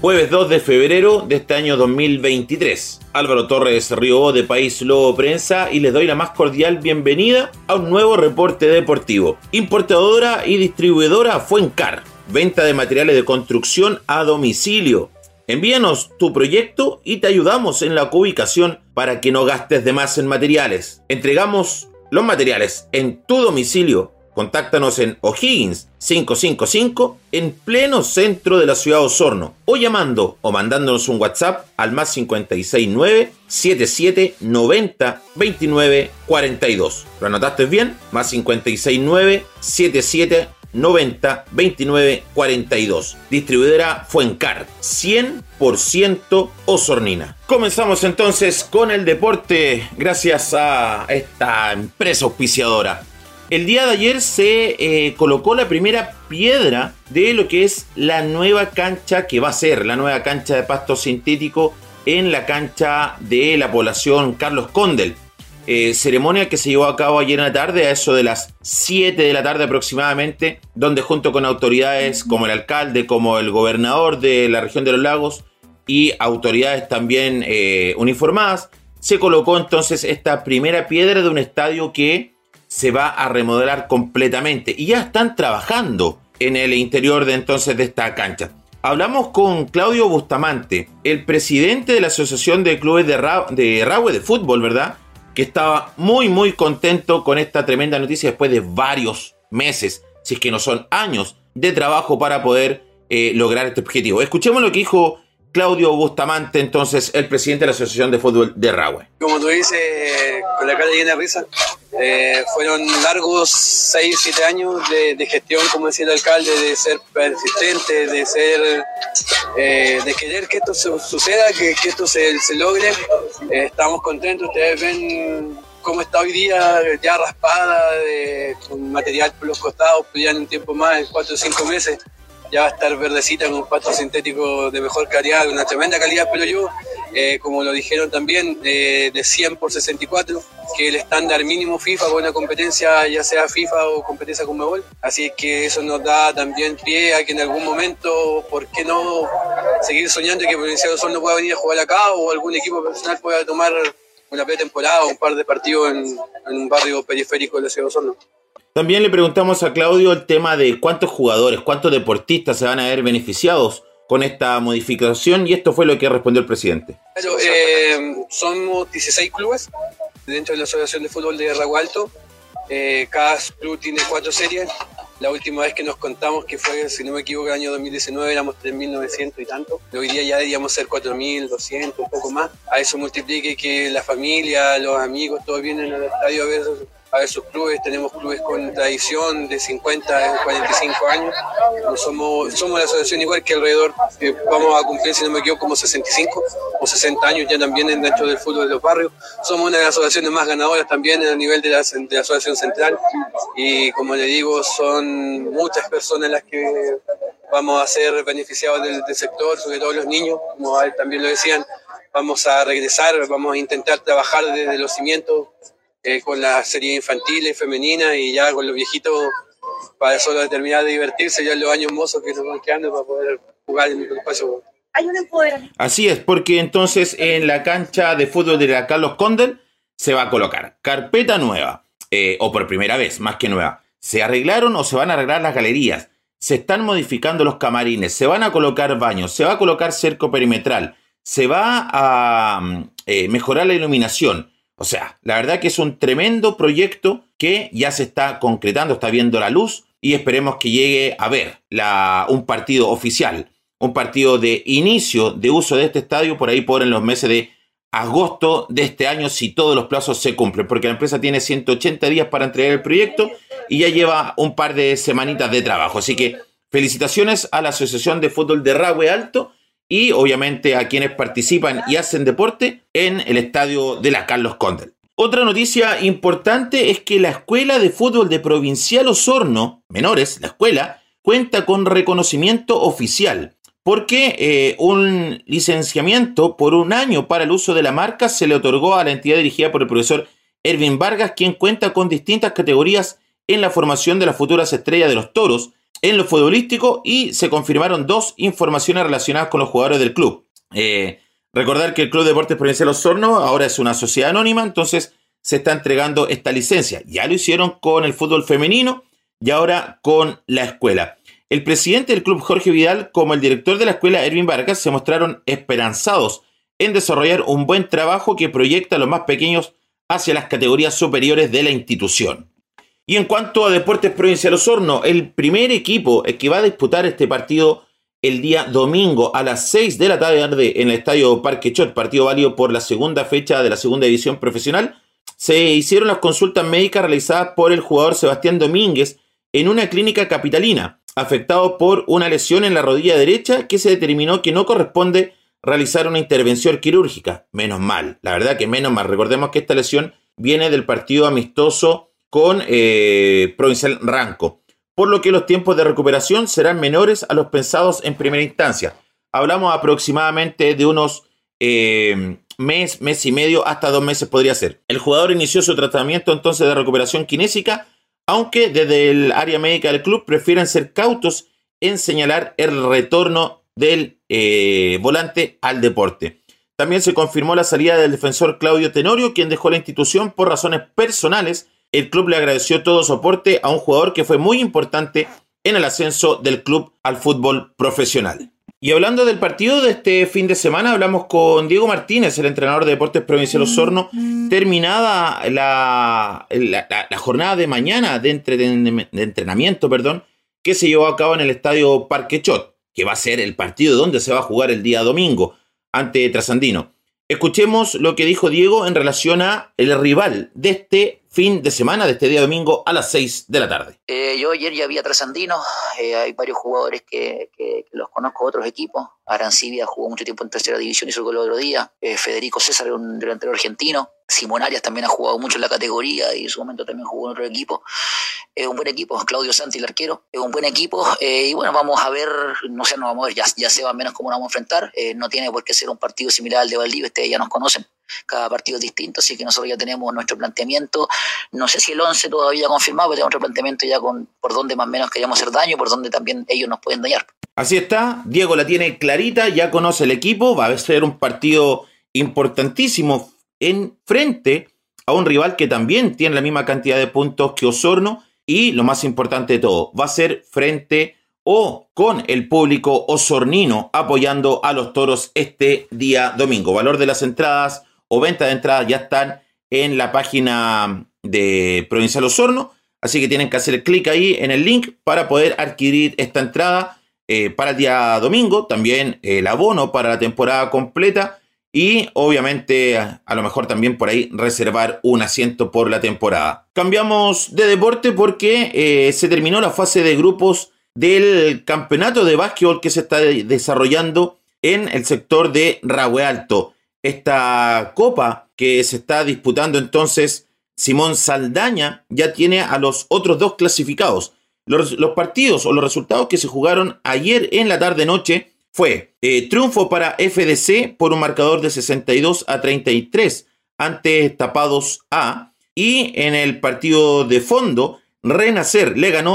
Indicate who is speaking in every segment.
Speaker 1: Jueves 2 de febrero de este año 2023. Álvaro Torres Río de País Lobo Prensa y les doy la más cordial bienvenida a un nuevo reporte deportivo. Importadora y distribuidora Fuencar. Venta de materiales de construcción a domicilio. Envíanos tu proyecto y te ayudamos en la ubicación para que no gastes de más en materiales. Entregamos los materiales en tu domicilio. Contáctanos en O'Higgins 555 en pleno centro de la ciudad de Osorno o llamando o mandándonos un WhatsApp al más 569 77 90 29 42. ¿Lo anotaste bien? Más 569 77 90 29 42. Distribuidora Fuencar, 100% osornina. Comenzamos entonces con el deporte gracias a esta empresa auspiciadora. El día de ayer se colocó la primera piedra de lo que es la nueva cancha que va a ser la nueva cancha de pasto sintético en la cancha de la población Carlos Condel. Ceremonia que se llevó a cabo ayer en la tarde, a eso de las 7 de la tarde aproximadamente, donde junto con autoridades como el alcalde, como el gobernador de la región de los lagos y autoridades también uniformadas, se colocó entonces esta primera piedra de un estadio que se va a remodelar completamente y ya están trabajando en el interior de entonces de esta cancha. Hablamos con Claudio Bustamante, el presidente de la Asociación de Clubes de Rahue de Fútbol, ¿verdad? Que estaba muy contento con esta tremenda noticia después de varios meses, si es que no son años, de trabajo para poder lograr este objetivo. Escuchemos lo que dijo Claudio Bustamante, entonces, el presidente de la Asociación de Fútbol de Rahue.
Speaker 2: Como tú dices, con la cara llena de risa, fueron largos 6-7 años de gestión, como decía el alcalde, de ser persistente, de querer que esto suceda, que esto se logre. Estamos contentos, ustedes ven cómo está hoy día, ya raspada, con material por los costados, ya en un tiempo más, en 4 o 5 meses. Ya va a estar verdecita con un pasto sintético de mejor calidad, una tremenda calidad, pero yo, como lo dijeron también, de 100 por 64, que es el estándar mínimo FIFA para una competencia, ya sea FIFA o competencia Conmebol. Así que eso nos da también pie a que en algún momento, ¿por qué no seguir soñando que Provincial de Osorno pueda venir a jugar acá o algún equipo profesional pueda tomar una pretemporada o un par de partidos en un barrio periférico de la ciudad de Osorno?
Speaker 1: También le preguntamos a Claudio el tema de cuántos jugadores, cuántos deportistas se van a ver beneficiados con esta modificación, y esto fue lo que respondió el presidente.
Speaker 2: Claro, somos 16 clubes dentro de la Asociación de Fútbol de Rahue Alto. Cada club tiene 4 series. La última vez que nos contamos, que fue, si no me equivoco, el año 2019, éramos 3.900 y tanto. Hoy día ya deberíamos ser 4.200, un poco más. A eso multiplique que la familia, los amigos, todos vienen al estadio a ver sus clubes. Tenemos clubes con tradición de 50 a 45 años. No somos la asociación igual que alrededor, vamos a cumplir, si no me equivoco, como 65 o 60 años ya también dentro del fútbol de los barrios. Somos una de las asociaciones más ganadoras también a nivel de la asociación central, y como le digo, son muchas personas las que vamos a ser beneficiados del sector, sobre todo los niños, como a él también lo decían. Vamos a regresar, vamos a intentar trabajar desde los cimientos, con las series infantiles, femeninas, y ya con los viejitos para solo determinar de divertirse ya en los años mozos que nos van quedando para poder jugar en el espacio.
Speaker 3: Hay un empoderamiento.
Speaker 1: Así es, porque entonces en la cancha de fútbol de la Carlos Condel se va a colocar carpeta nueva, o por primera vez, más que nueva. Se arreglaron o se van a arreglar las galerías, se están modificando los camarines, se van a colocar baños, se va a colocar cerco perimetral, se va a mejorar la iluminación. O sea, la verdad que es un tremendo proyecto que ya se está concretando, está viendo la luz, y esperemos que llegue a ver un partido oficial, un partido de inicio de uso de este estadio por ahí por en los meses de agosto de este año, si todos los plazos se cumplen, porque la empresa tiene 180 días para entregar el proyecto y ya lleva un par de semanitas de trabajo. Así que felicitaciones a la Asociación de Fútbol de Rahue Alto y obviamente a quienes participan y hacen deporte en el estadio de la Carlos Condel. Otra noticia importante es que la Escuela de Fútbol de Provincial Osorno, menores, la escuela, cuenta con reconocimiento oficial, porque un licenciamiento por 1 año para el uso de la marca se le otorgó a la entidad dirigida por el profesor Erwin Vargas, quien cuenta con distintas categorías en la formación de las futuras estrellas de los toros, en lo futbolístico y se confirmaron 2 informaciones relacionadas con los jugadores del club. Recordar que el Club Deportes Provincial Osorno ahora es una sociedad anónima, entonces se está entregando esta licencia. Ya lo hicieron con el fútbol femenino y ahora con la escuela. El presidente del club, Jorge Vidal, como el director de la escuela, Erwin Vargas, se mostraron esperanzados en desarrollar un buen trabajo que proyecta a los más pequeños hacia las categorías superiores de la institución. Y en cuanto a Deportes Provincial Osorno, el primer equipo que va a disputar este partido el día domingo a las 6 de la tarde en el Estadio Parque Chot, partido válido por la segunda fecha de la segunda división profesional, se hicieron las consultas médicas realizadas por el jugador Sebastián Domínguez en una clínica capitalina, afectado por una lesión en la rodilla derecha que se determinó que no corresponde realizar una intervención quirúrgica. Menos mal, la verdad que menos mal. Recordemos que esta lesión viene del partido amistoso con Provincial Ranco, por lo que los tiempos de recuperación serán menores a los pensados en primera instancia. Hablamos aproximadamente de unos mes y medio, hasta 2 meses podría ser. El jugador inició su tratamiento entonces de recuperación kinésica, aunque desde el área médica del club prefieren ser cautos en señalar el retorno del volante al deporte. También se confirmó la salida del defensor Claudio Tenorio, quien dejó la institución por razones personales. El club le agradeció todo soporte a un jugador que fue muy importante en el ascenso del club al fútbol profesional. Y hablando del partido de este fin de semana, hablamos con Diego Martínez, el entrenador de Deportes Provincial Osorno, terminada la jornada de mañana de entrenamiento, que se llevó a cabo en el Estadio Parque Chot, que va a ser el partido donde se va a jugar el día domingo ante Trasandino. Escuchemos lo que dijo Diego en relación a el rival de este fin de semana, de este día domingo a las 6 de la tarde.
Speaker 3: Yo ayer ya vi a Trasandino, hay varios jugadores que los conozco de otros equipos. Arancibia jugó mucho tiempo en tercera división, hizo el gol el otro día. Federico César, un delantero argentino. Simón Arias también ha jugado mucho en la categoría y en su momento también jugó en otro equipo. Es un buen equipo. Claudio Santi, el arquero, es un buen equipo. Y bueno, vamos a ver, no sé, nos vamos a ver, ya se va menos cómo nos vamos a enfrentar. No tiene por qué ser un partido similar al de Valdivia, ustedes ya nos conocen. Cada partido es distinto, así que nosotros ya tenemos nuestro planteamiento. No sé si el 11 todavía confirmado, pero tenemos otro planteamiento ya con por dónde más o menos queríamos hacer daño, por dónde también ellos nos pueden dañar.
Speaker 1: Así está, Diego la tiene clarita, ya conoce el equipo, va a ser un partido importantísimo en frente a un rival que también tiene la misma cantidad de puntos que Osorno, y lo más importante de todo, va a ser frente o con el público osornino apoyando a los toros este día domingo. Valor de las entradas o venta de entradas ya están en la página de Provincial Osorno, así que tienen que hacer clic ahí en el link para poder adquirir esta entrada para el día domingo, también el abono para la temporada completa y obviamente a lo mejor también por ahí reservar un asiento por la temporada. Cambiamos de deporte porque se terminó la fase de grupos del campeonato de básquetbol que se está desarrollando en el sector de Rahue Alto. Esta copa que se está disputando entonces Simón Saldaña ya tiene a los otros 2 clasificados. Los partidos o los resultados que se jugaron ayer en la tarde-noche fue triunfo para FDC por un marcador de 62-33 ante Tapados A, y en el partido de fondo Renacer le ganó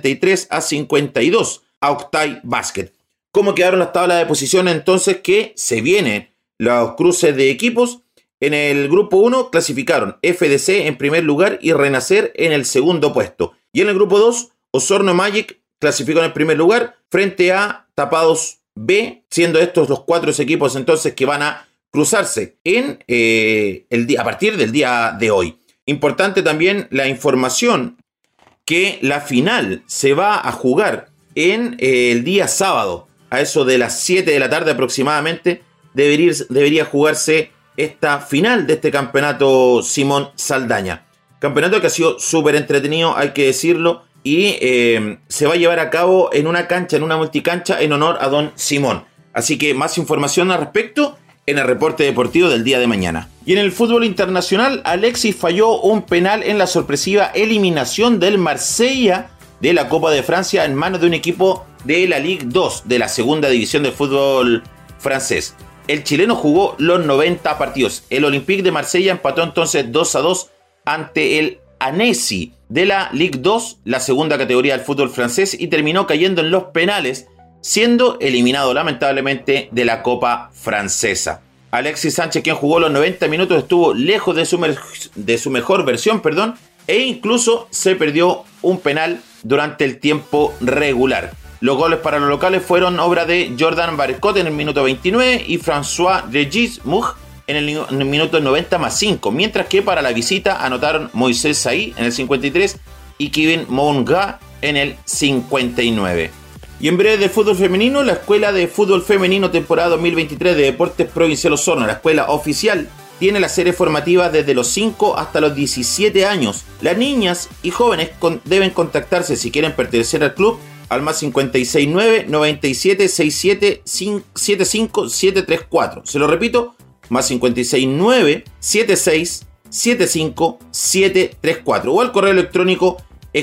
Speaker 1: 63-52 a Octay Basket. ¿Cómo quedaron las tablas de posiciones entonces? Que se vienen los cruces de equipos. En el grupo 1 clasificaron FDC en primer lugar y Renacer en el segundo puesto. Y en el grupo 2, Osorno Magic clasificó en el primer lugar frente a Tapados B, siendo estos los 4 equipos entonces que van a cruzarse en a partir del día de hoy. Importante también la información que la final se va a jugar en el día sábado, a eso de las 7 de la tarde aproximadamente, debería jugarse esta final de este campeonato Simón Saldaña. Campeonato que ha sido súper entretenido, hay que decirlo, y se va a llevar a cabo en una cancha, en una multicancha, en honor a don Simón. Así que más información al respecto en el reporte deportivo del día de mañana. Y en el fútbol internacional, Alexis falló un penal en la sorpresiva eliminación del Marsella de la Copa de Francia en manos de un equipo de la Ligue 2, de la segunda división del fútbol francés. El chileno jugó los 90 partidos. El Olympique de Marsella empató entonces 2-2 ante el Annecy. de la Ligue 2, la segunda categoría del fútbol francés, y terminó cayendo en los penales, siendo eliminado lamentablemente de la Copa Francesa. Alexis Sánchez, quien jugó los 90 minutos, estuvo lejos de su mejor versión, e incluso se perdió un penal durante el tiempo regular. Los goles para los locales fueron obra de Jordan Barcot en el minuto 29 y François-Régis Mouch en el minuto 90 más 5, mientras que para la visita anotaron Moisés Saï en el 53 y Kevin Mounga en el 59. Y en breve del fútbol femenino, la Escuela de Fútbol Femenino temporada 2023 de Deportes Provincial Osorno, la escuela oficial, tiene la serie formativa desde los 5 hasta los 17 años. Las niñas y jóvenes deben contactarse si quieren pertenecer al club al más 569 97 67 75 734. Se lo repito, más 569 76 75 734 o al correo electrónico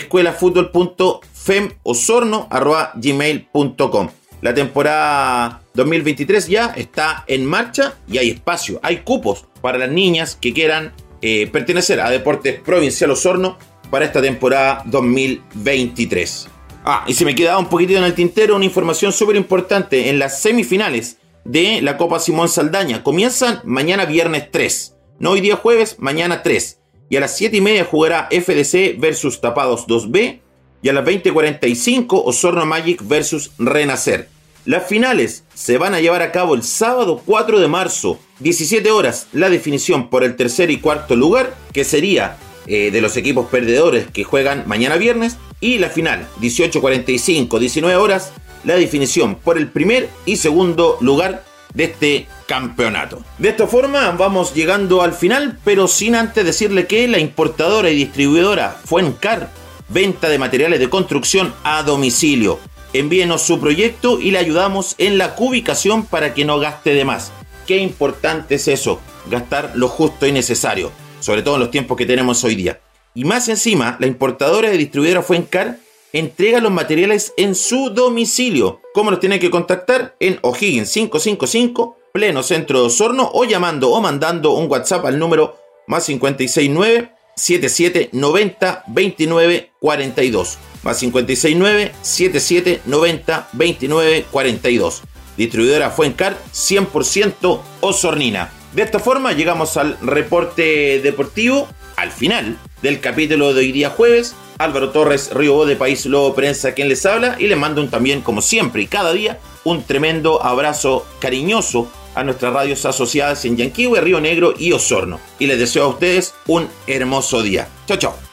Speaker 1: escuelafutbol.femosorno@gmail.com. La temporada 2023 ya está en marcha y hay espacio, hay cupos para las niñas que quieran pertenecer a Deportes Provincial Osorno para esta temporada 2023. Y se me quedaba un poquitito en el tintero una información súper importante. En las semifinales de la Copa Simón Saldaña comienzan mañana viernes 3, no hoy día jueves, mañana 3, y a las 7:30 jugará FDC versus Tapados 2B y a las 20:45 Osorno Magic versus Renacer. Las finales se van a llevar a cabo el sábado 4 de marzo, 17 horas, la definición por el tercer y cuarto lugar, que sería de los equipos perdedores que juegan mañana viernes, y la final 18:45, 19 horas, la definición por el primer y segundo lugar de este campeonato. De esta forma vamos llegando al final, pero sin antes decirle que la importadora y distribuidora Fuencar, venta de materiales de construcción a domicilio. Envíenos su proyecto y le ayudamos en la cubicación para que no gaste de más. Qué importante es eso, gastar lo justo y necesario, sobre todo en los tiempos que tenemos hoy día. Y más encima, la importadora y distribuidora Fuencar entrega los materiales en su domicilio. ¿Cómo los tienen que contactar? En O'Higgins 555, pleno centro de Osorno, o llamando o mandando un WhatsApp al número más 569 77 90 29 42. Más 569 77 90 29 42. Distribuidora Fuencar 100% osornina. De esta forma llegamos al reporte deportivo, al final del capítulo de hoy día jueves. Álvaro Torres, Río Bo de País Lobo Prensa, quien les habla, y les mando también, como siempre y cada día, un tremendo abrazo cariñoso a nuestras radios asociadas en Yanquihue, Río Negro y Osorno. Y les deseo a ustedes un hermoso día. Chao, chao.